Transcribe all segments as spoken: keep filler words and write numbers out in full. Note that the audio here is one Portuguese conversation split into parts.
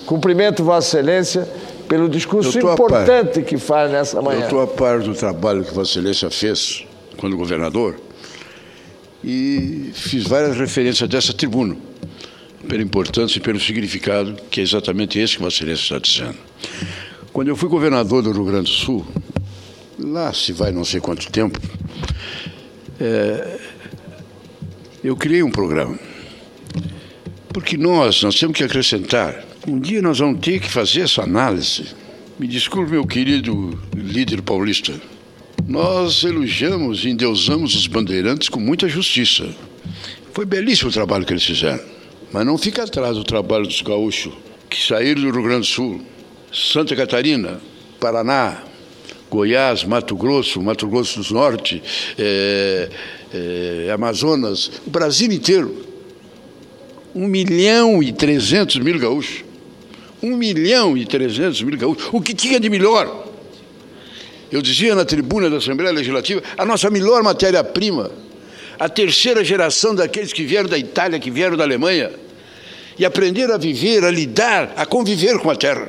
Cumprimento Vossa Excelência pelo discurso importante que faz nessa manhã. Eu estou a par do trabalho que Vossa Excelência fez quando governador e fiz várias referências dessa tribuna, pela importância e pelo significado, que é exatamente esse que Vossa Excelência está dizendo. Quando eu fui governador do Rio Grande do Sul, lá se vai não sei quanto tempo, é, eu criei um programa. Porque nós, nós temos que acrescentar, um dia nós vamos ter que fazer essa análise. Me desculpe, meu querido líder paulista, nós elogiamos e endeusamos os bandeirantes com muita justiça. Foi belíssimo o trabalho que eles fizeram. Mas não fica atrás o trabalho dos gaúchos que saíram do Rio Grande do Sul, Santa Catarina, Paraná, Goiás, Mato Grosso, Mato Grosso do Norte, é, é, Amazonas, o Brasil inteiro. Um milhão e trezentos mil gaúchos. Um milhão e trezentos mil gaúchos. O que tinha de melhor? Eu dizia na tribuna da Assembleia Legislativa, a nossa melhor matéria-prima, a terceira geração daqueles que vieram da Itália, que vieram da Alemanha, e aprenderam a viver, a lidar, a conviver com a terra.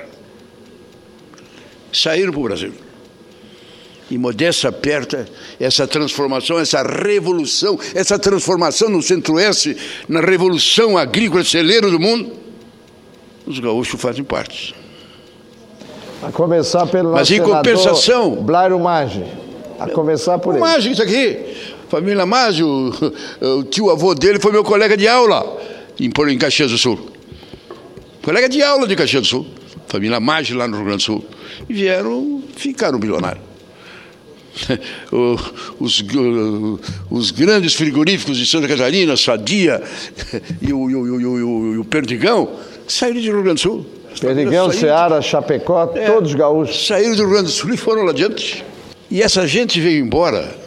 Saíram para o Brasil. E modéstia aperta, essa transformação, essa revolução, essa transformação no Centro-Oeste, na revolução agrícola celeiro do mundo, os gaúchos fazem parte. A começar pelo Mas em compensação, Blairo Maggi. A começar por o ele. Maggi, isso aqui, família Maggi, o, o tio-avô dele foi meu colega de aula em, em Caxias do Sul. Colega de aula de Caxias do Sul. Família Maggi lá no Rio Grande do Sul. E vieram, ficaram bilionários. Os, os grandes frigoríficos de Santa Catarina, Sadia e o, e o, e o, e o Perdigão, saíram do Rio Grande do Sul. Perdigão, Seara, Chapecó, é, todos gaúchos. Saíram do Rio Grande do Sul e foram lá adiante. E essa gente veio embora.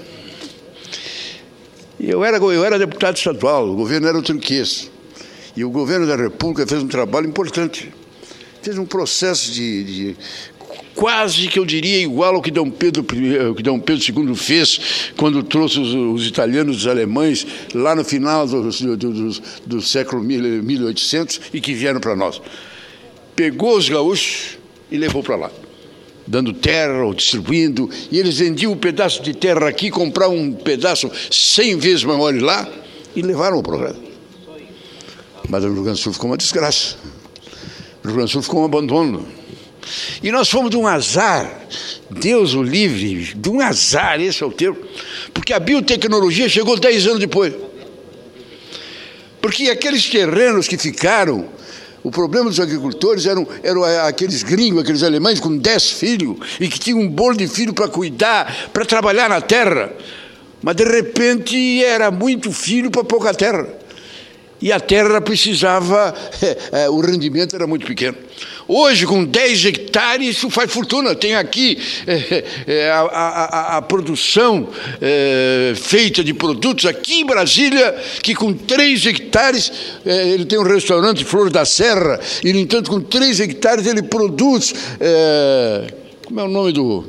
Eu era, eu era deputado estadual, o governo era o Trinquês. E o governo da República fez um trabalho importante. Fez um processo de... de quase que eu diria igual ao que Dom Pedro, que Dom Pedro segundo fez quando trouxe os, os italianos e os alemães lá no final do, do, do, do século mil e oitocentos e que vieram para nós. Pegou os gaúchos e levou para lá, dando terra ou distribuindo, e eles vendiam um pedaço de terra aqui, compravam um pedaço cem vezes maior lá e levaram o programa. Mas o Rio Grande do Sul ficou uma desgraça. O Rio Grande do Sul ficou um abandono. E nós fomos de um azar, Deus o livre, de um azar, esse é o termo, porque a biotecnologia chegou dez anos depois. Porque aqueles terrenos que ficaram, o problema dos agricultores eram, eram aqueles gringos, aqueles alemães com dez filhos, e que tinham um bolo de filho para cuidar, para trabalhar na terra. Mas de repente era muito filho para pouca terra. E a terra precisava, é, é, o rendimento era muito pequeno. Hoje, com dez hectares, isso faz fortuna. Tem aqui é, é, a, a, a produção é, feita de produtos aqui em Brasília, que com três hectares, é, ele tem um restaurante Flor da Serra, e, no entanto, com três hectares ele produz... É, como é o nome do...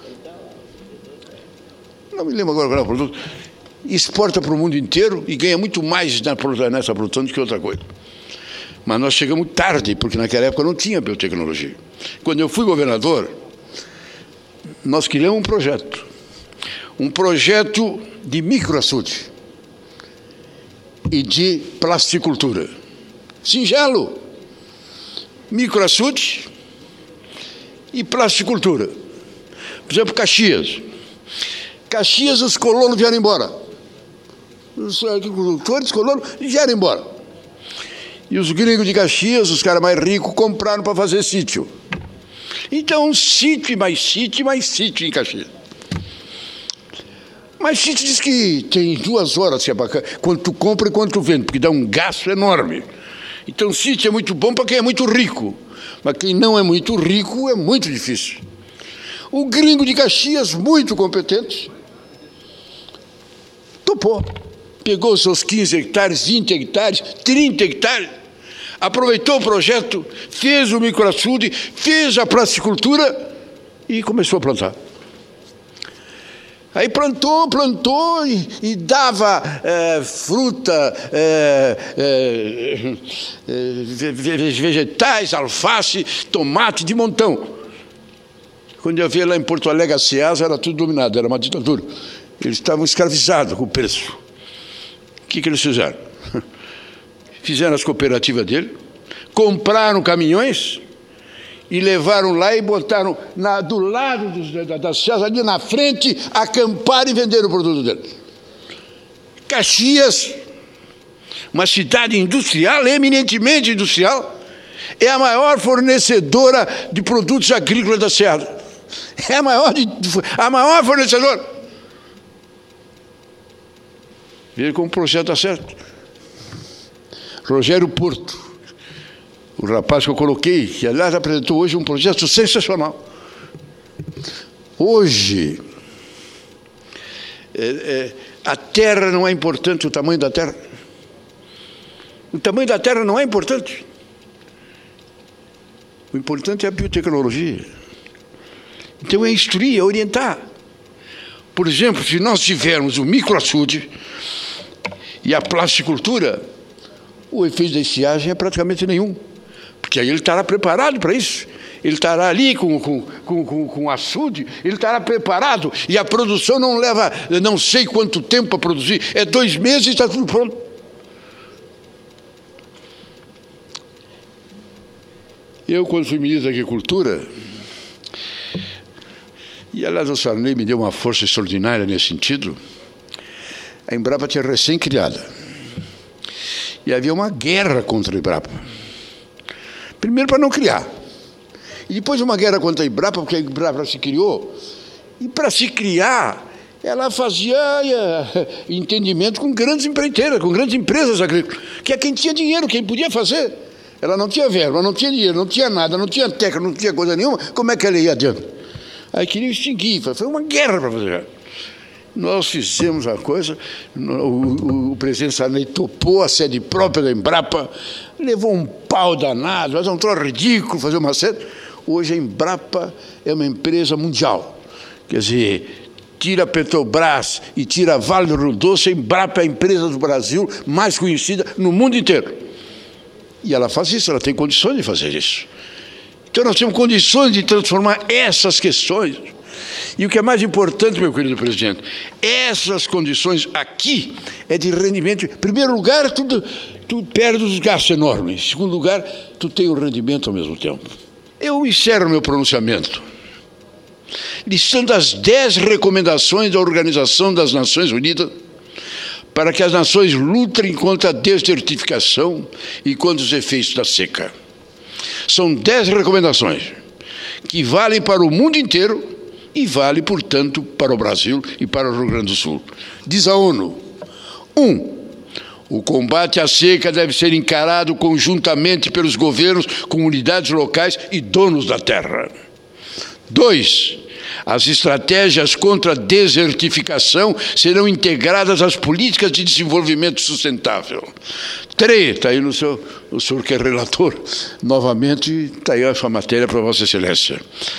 Não me lembro agora qual é o produto. Exporta para o mundo inteiro e ganha muito mais nessa produção do que outra coisa. Mas nós chegamos tarde, porque naquela época não tinha biotecnologia. Quando eu fui governador, nós criamos um projeto. Um projeto de microaçude e de plasticultura. Singelo. Microaçude e plasticultura. Por exemplo, Caxias. Caxias, os colonos vieram embora. Os agricultores colonos vieram embora. E os gringos de Caxias, os caras mais ricos, compraram para fazer sítio. Então, sítio e mais sítio e mais sítio em Caxias. Mas sítio diz que tem duas horas, quando tu compra e quando tu vende, porque dá um gasto enorme. Então, sítio é muito bom para quem é muito rico. Mas quem não é muito rico é muito difícil. O gringo de Caxias, muito competente, topou. Pegou seus quinze hectares, vinte hectares, trinta hectares, aproveitou o projeto, fez o microaçude, fez a plasticultura e começou a plantar. Aí plantou, plantou e, e dava é, fruta, é, é, é, vegetais, alface, tomate de montão. Quando eu vi lá em Porto Alegre, a Ceasa era tudo dominado, era uma ditadura. Eles estavam escravizados com o preço. O que, que eles fizeram? Fizeram as cooperativas dele, compraram caminhões e levaram lá e botaram na, do lado dos, da, das Ceasa, ali na frente, acamparam e venderam o produto dele. Caxias, uma cidade industrial, eminentemente industrial, é a maior fornecedora de produtos agrícolas da Ceasa. É a maior, de, a maior fornecedora. Veja como o projeto está certo. Rogério Porto, o rapaz que eu coloquei, que aliás apresentou hoje um projeto sensacional. Hoje, é, é, a terra não é importante, o tamanho da terra. O tamanho da terra não é importante. O importante é a biotecnologia. Então é instruir, é orientar. Por exemplo, se nós tivermos o microaçude e a plasticultura, o efeito da estiagem é praticamente nenhum. Porque aí ele estará preparado para isso. Ele estará ali com, com, com, com, com açude, ele estará preparado. E a produção não leva não sei quanto tempo para produzir. É dois meses e está tudo pronto. Eu, quando fui ministro da Agricultura, e aliás o Sarney me deu uma força extraordinária nesse sentido, a Embrapa tinha recém-criada. E havia uma guerra contra a Embrapa. Primeiro para não criar. E depois uma guerra contra a Embrapa, porque a Embrapa se criou. E para se criar, ela fazia uh, entendimento com grandes empreiteiras, com grandes empresas agrícolas, que é quem tinha dinheiro, quem podia fazer. Ela não tinha verba, não tinha dinheiro, não tinha nada, não tinha técnica, não tinha coisa nenhuma. Como é que ela ia adiante? Aí queriam extinguir, foi uma guerra para fazer. Nós fizemos a coisa, o, o, o presidente Sarney topou a sede própria da Embrapa, levou um pau danado, mas é um troço ridículo fazer uma sede. Hoje a Embrapa é uma empresa mundial. Quer dizer, tira a Petrobras e tira a Vale do Rio Doce, a Embrapa é a empresa do Brasil mais conhecida no mundo inteiro. E ela faz isso, ela tem condições de fazer isso. Então nós temos condições de transformar essas questões. E o que é mais importante, meu querido presidente, essas condições aqui é de rendimento. Em primeiro lugar, tu, tu perde os gastos enormes. Em segundo lugar, tu tem o rendimento ao mesmo tempo. Eu encerro meu pronunciamento listando as dez recomendações da Organização das Nações Unidas para que as nações lutem contra a desertificação e contra os efeitos da seca. São dez recomendações que valem para o mundo inteiro e vale, portanto, para o Brasil e para o Rio Grande do Sul. Diz a ONU: um, o combate à seca deve ser encarado conjuntamente pelos governos, comunidades locais e donos da terra. Dois, as estratégias contra a desertificação serão integradas às políticas de desenvolvimento sustentável. Três, está aí no seu, o senhor que é relator, novamente, está aí a sua matéria para Vossa Excelência.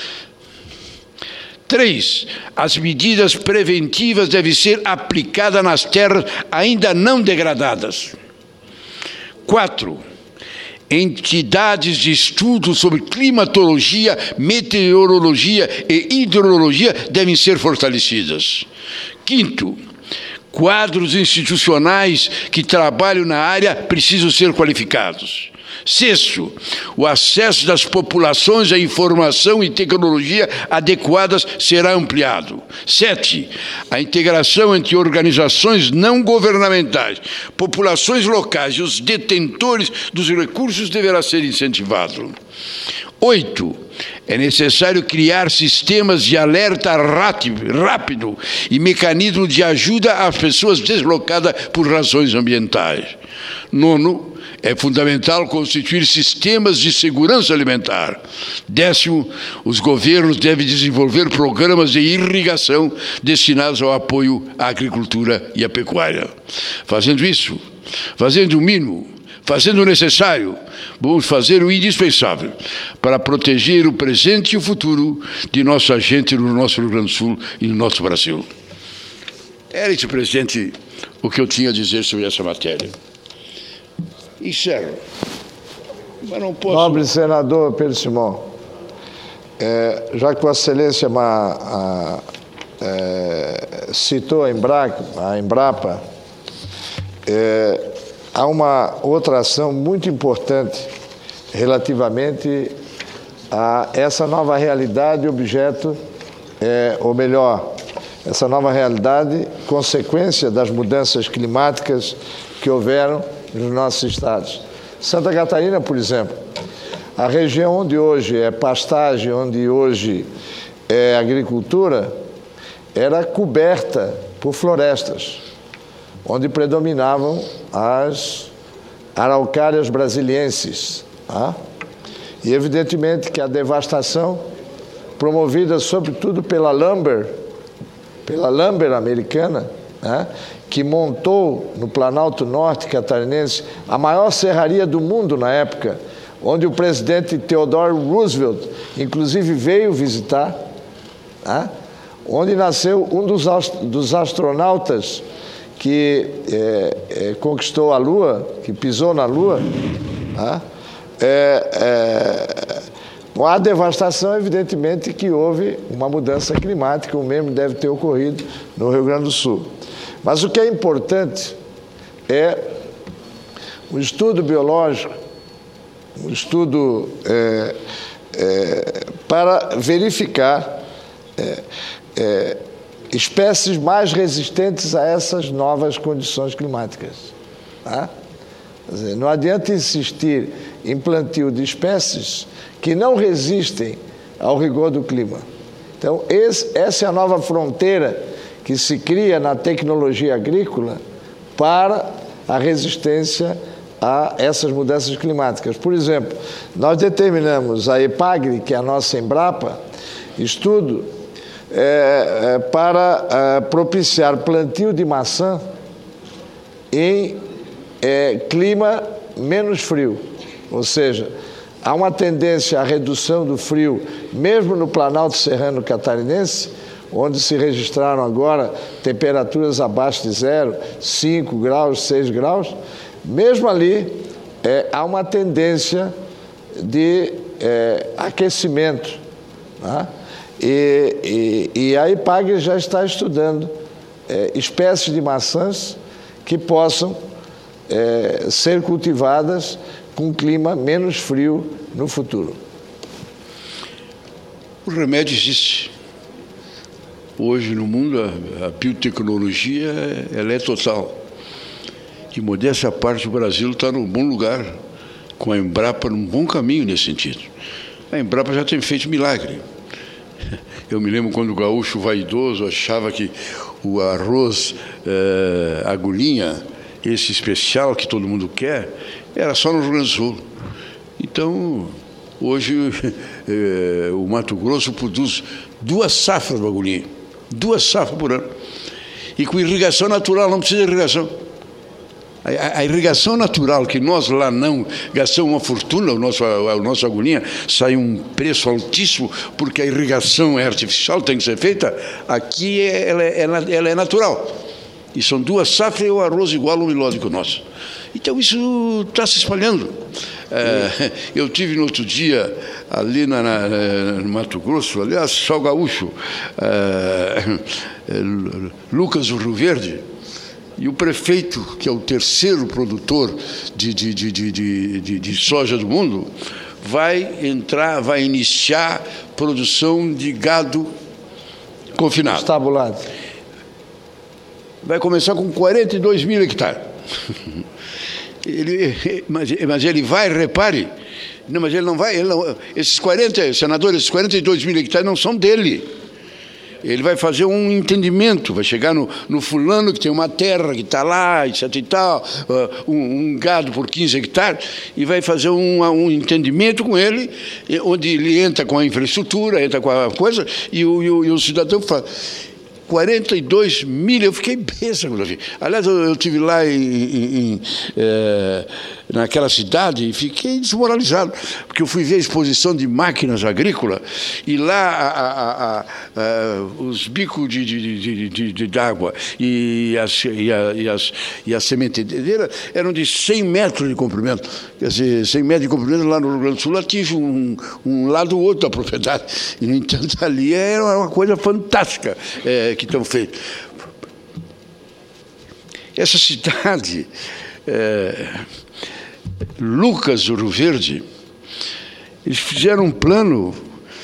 Três, as medidas preventivas devem ser aplicadas nas terras ainda não degradadas. Quatro, entidades de estudo sobre climatologia, meteorologia e hidrologia devem ser fortalecidas. Quinto, quadros institucionais que trabalham na área precisam ser qualificados. Sexto, o acesso das populações à informação e tecnologia adequadas será ampliado. Sete, a integração entre organizações não governamentais, populações locais e os detentores dos recursos deverá ser incentivado. Oito, é necessário criar sistemas de alerta rápido e mecanismos de ajuda às pessoas deslocadas por razões ambientais. Nono, é fundamental constituir sistemas de segurança alimentar. Décimo, os governos devem desenvolver programas de irrigação destinados ao apoio à agricultura e à pecuária. Fazendo isso, fazendo o mínimo, fazendo o necessário, vamos fazer o indispensável para proteger o presente e o futuro de nossa gente no nosso Rio Grande do Sul e no nosso Brasil. Era esse, presidente, o que eu tinha a dizer sobre essa matéria. Encerro. Mas não posso... Nobre senador Pedro Simão, é, já que Vossa Excelência uma, a, é, citou a, Embra, a Embrapa, é, há uma outra ação muito importante relativamente a essa nova realidade objeto, é, ou melhor, essa nova realidade consequência das mudanças climáticas que houveram nos nossos estados. Santa Catarina, por exemplo, a região onde hoje é pastagem, onde hoje é agricultura, era coberta por florestas, onde predominavam as araucárias brasilienses. Tá? E evidentemente que a devastação, promovida sobretudo pela Lumber, pela Lumber americana, né, que montou no Planalto Norte catarinense a maior serraria do mundo na época, onde o presidente Theodore Roosevelt, inclusive, veio visitar, né, onde nasceu um dos, dos astronautas que é, é, conquistou a Lua, que pisou na Lua. Né, é, é, com a devastação, evidentemente, que houve uma mudança climática, o mesmo deve ter ocorrido no Rio Grande do Sul. Mas o que é importante é o estudo biológico, o estudo é, é, para verificar é, é, espécies mais resistentes a essas novas condições climáticas. Tá? Quer dizer, não adianta insistir em plantio de espécies que não resistem ao rigor do clima. Então, esse, essa é a nova fronteira que se cria na tecnologia agrícola para a resistência a essas mudanças climáticas. Por exemplo, nós determinamos a EPAGRE, que é a nossa Embrapa, estudo é, é, para é, propiciar plantio de maçã em é, clima menos frio, ou seja, há uma tendência à redução do frio, mesmo no Planalto Serrano Catarinense, onde se registraram agora temperaturas abaixo de zero, cinco graus, seis graus, mesmo ali é, há uma tendência de é, aquecimento. Né? E, e, e a EPAGRE já está estudando é, espécies de maçãs que possam é, ser cultivadas com clima menos frio no futuro. O remédio existe. Hoje, no mundo, a, a biotecnologia ela é total. E, modéstia à parte, o Brasil está num bom lugar, com a Embrapa num bom caminho nesse sentido. A Embrapa já tem feito milagre. Eu me lembro quando o gaúcho vaidoso achava que o arroz eh, agulhinha, esse especial que todo mundo quer, era só no Rio Grande do Sul. Então, hoje, eh, o Mato Grosso produz duas safras de agulhinha. Duas safras por ano. E com irrigação natural, não precisa de irrigação. A, a irrigação natural, que nós lá não gastamos uma fortuna, o nosso, a, a nossa agulhinha sai um preço altíssimo, porque a irrigação é artificial, tem que ser feita, aqui é, ela, é, ela é natural. E são duas safras e o arroz igual ou melhor do que o nosso. Então isso está se espalhando. É, eu tive no outro dia, ali na, na, no Mato Grosso, aliás, só gaúcho, é, é, Lucas do Rio Verde, e o prefeito, que é o terceiro produtor de, de, de, de, de, de soja do mundo, vai entrar, vai iniciar produção de gado confinado. Estabulado. Vai começar com quarenta e dois mil hectares. Ele, mas, mas ele vai, repare, não, mas ele não vai, ele não, esses quarenta, senadores, esses quarenta e dois mil hectares não são dele. Ele vai fazer um entendimento, vai chegar no, no fulano que tem uma terra que está lá, etc e tal, uh, um, um gado por quinze hectares, e vai fazer um, um entendimento com ele, onde ele entra com a infraestrutura, entra com a coisa, e o, e o, e o cidadão fala... quarenta e dois mil, eu fiquei besta quando eu vi. Aliás, eu, eu estive lá em, em, em, é, naquela cidade e fiquei desmoralizado, porque eu fui ver a exposição de máquinas agrícolas e lá a, a, a, a, os bicos de, de, de, de, de, de água e as, e, a, e, as, e a sementeira eram de cem metros de comprimento. Quer dizer, cem metros de comprimento lá no Rio Grande do Sul atinge um, um lado ou outro da propriedade. E, no entanto, ali era uma coisa fantástica é, que estão feitos. Essa cidade, é, Lucas do Rio Verde, eles fizeram um plano,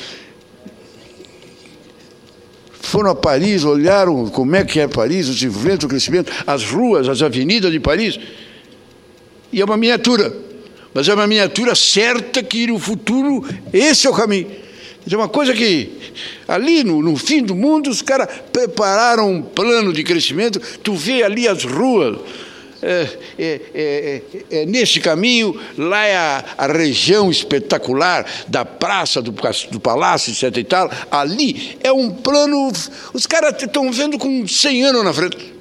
foram a Paris, olharam como é que é Paris, o desenvolvimento, o crescimento, as ruas, as avenidas de Paris, e é uma miniatura, mas é uma miniatura certa que no futuro esse é o caminho. É uma coisa que, ali no, no fim do mundo, os caras prepararam um plano de crescimento, tu vê ali as ruas, é, é, é, é, é nesse caminho, lá é a, a região espetacular da praça, do, do palácio, etc e tal, ali é um plano, os caras estão vendo com cem anos na frente.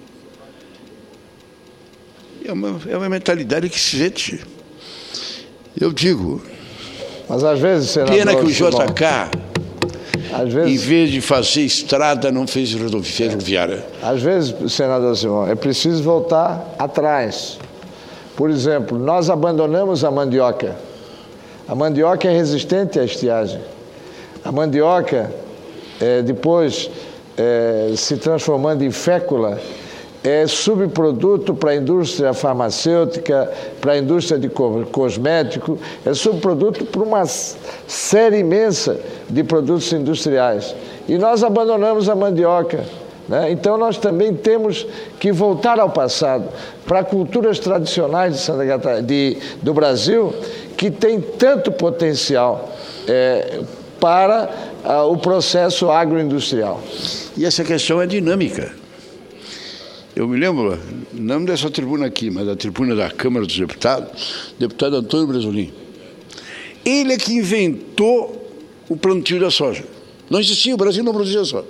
É uma, é uma mentalidade que se sente. Eu digo... Mas às vezes, senador, pena que o J K, às vezes, em vez de fazer estrada, não fez ferroviária. Às vezes, senador Simão, é preciso voltar atrás. Por exemplo, nós abandonamos a mandioca. A mandioca é resistente à estiagem. A mandioca, é, depois é, se transformando em fécula, é subproduto para a indústria farmacêutica, para a indústria de cosmético, é subproduto para uma série imensa de produtos industriais. E nós abandonamos a mandioca, né? Então nós também temos que voltar ao passado, para culturas tradicionais de Santa Catarina, de, do Brasil, que tem tanto potencial é, para ah, o processo agroindustrial. E essa questão é dinâmica. Eu me lembro, não dessa tribuna aqui, mas da tribuna da Câmara dos Deputados, deputado Antônio Bresolim. Ele é que inventou o plantio da soja. Não existia, o Brasil não produzia soja.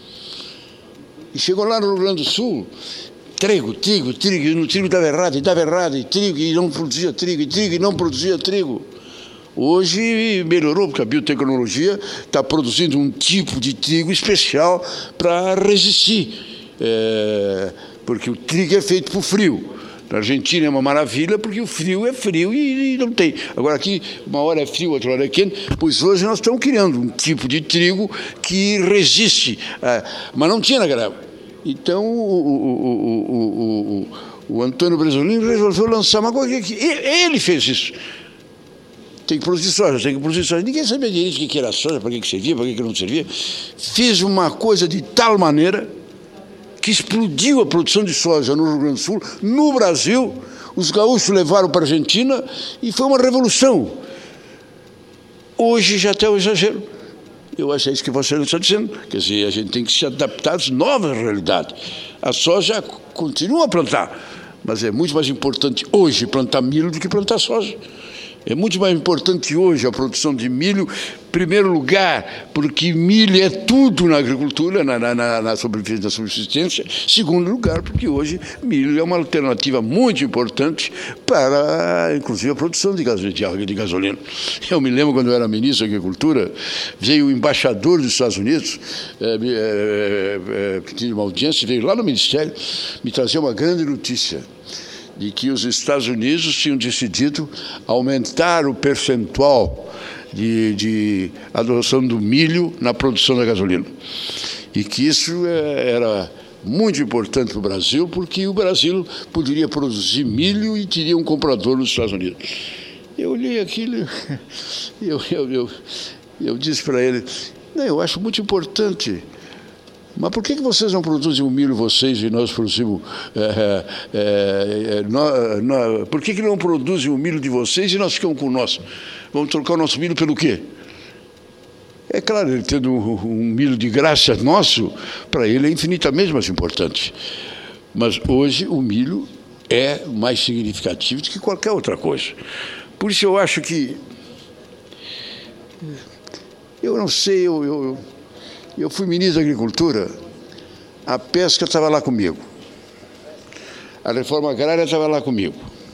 E chegou lá no Rio Grande do Sul, trigo, trigo, trigo, e no trigo estava errado, e estava errado, e trigo, e não produzia trigo, e trigo, e não produzia trigo. Hoje melhorou, porque a biotecnologia está produzindo um tipo de trigo especial para resistir. É, porque o trigo é feito por frio. Na Argentina é uma maravilha, porque o frio é frio e, e não tem. Agora aqui, uma hora é frio, outra hora é quente, pois hoje nós estamos criando um tipo de trigo que resiste, é, mas não tinha naquela época. Então, o, o, o, o, o, o Antônio Bresolim resolveu lançar uma coisa que ele fez isso. Tem que produzir soja, tem que produzir soja. Ninguém sabia direito o que era soja, para que servia, para que não servia. Fez uma coisa de tal maneira que explodiu a produção de soja no Rio Grande do Sul, no Brasil, os gaúchos levaram para a Argentina e foi uma revolução. Hoje já está o exagero. Eu acho que é isso que você está dizendo. Quer dizer, a gente tem que se adaptar às novas realidades. A soja continua a plantar, mas é muito mais importante hoje plantar milho do que plantar soja. É muito mais importante hoje a produção de milho, em primeiro lugar, porque milho é tudo na agricultura, na, na, na subsistência. Segundo lugar, porque hoje milho é uma alternativa muito importante para, inclusive, a produção de, gas, de gasolina. Eu me lembro, quando eu era ministro da Agricultura, veio o embaixador dos Estados Unidos, é, é, é, que tinha uma audiência, veio lá no Ministério, me trazer uma grande notícia, de que os Estados Unidos tinham decidido aumentar o percentual de, de adoção do milho na produção da gasolina. E que isso era muito importante para o Brasil, porque o Brasil poderia produzir milho e teria um comprador nos Estados Unidos. Eu olhei aquilo, eu, eu, eu, eu disse para ele, não, eu acho muito importante. Mas por que que vocês não produzem o milho, vocês, e nós produzimos... É, é, é, nós, nós, por que que não produzem o milho de vocês e nós ficamos com o nosso? Vamos trocar o nosso milho pelo quê? É claro, ele tendo um, um milho de graça nosso, para ele é infinitamente mais importante. Mas hoje o milho é mais significativo do que qualquer outra coisa. Por isso eu acho que... Eu não sei, eu... eu Eu fui ministro da Agricultura A pesca estava lá comigo. A reforma agrária estava lá comigo.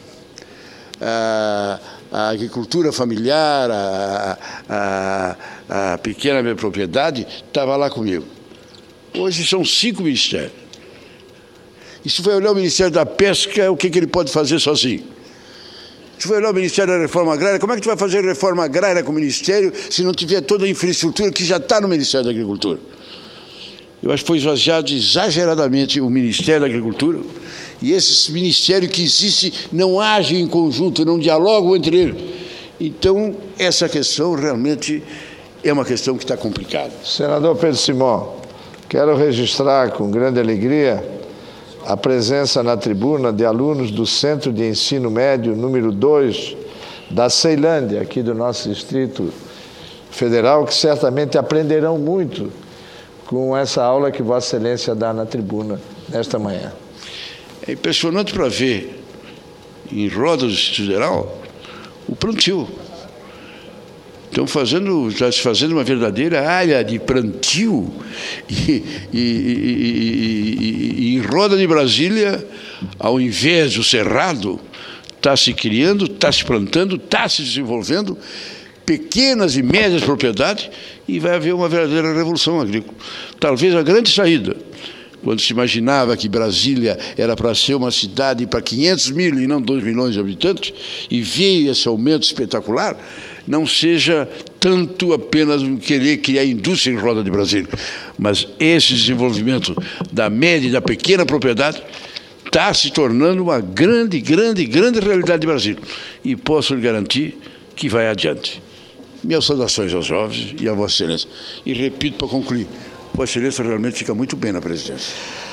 A, a agricultura familiar, a, a, a pequena propriedade estava lá comigo. Hoje são cinco ministérios. E se vai olhar o Ministério da Pesca, o que, que ele pode fazer sozinho? Se vai olhar o Ministério da Reforma Agrária, como é que tu vai fazer reforma agrária com o Ministério se não tiver toda a infraestrutura que já está no Ministério da Agricultura? Eu acho que foi esvaziado exageradamente o Ministério da Agricultura, e esse ministério que existe não age em conjunto, não dialogam entre eles. Então, essa questão realmente é uma questão que está complicada. Senador Pedro Simão, quero registrar com grande alegria a presença na tribuna de alunos do Centro de Ensino Médio número dois da Ceilândia, aqui do nosso Distrito Federal, que certamente aprenderão muito com essa aula que Vossa Excelência dá na tribuna nesta manhã. É impressionante para ver, em rodas do Distrito Federal, o plantio. Estão fazendo, está se fazendo uma verdadeira área de plantio e, e, e, e, e em Roda de Brasília, ao invés do cerrado, está se criando, está se plantando, está se desenvolvendo pequenas e médias propriedades e vai haver uma verdadeira revolução agrícola. Talvez a grande saída, quando se imaginava que Brasília era para ser uma cidade para quinhentos mil e não dois milhões de habitantes, e veio esse aumento espetacular, não seja tanto apenas querer criar indústria em Roda de Brasília, mas esse desenvolvimento da média e da pequena propriedade está se tornando uma grande, grande, grande realidade de Brasília. E posso lhe garantir que vai adiante. Minhas saudações aos jovens e a Vossa Excelência. E repito para concluir, Vossa Excelência realmente fica muito bem na presidência.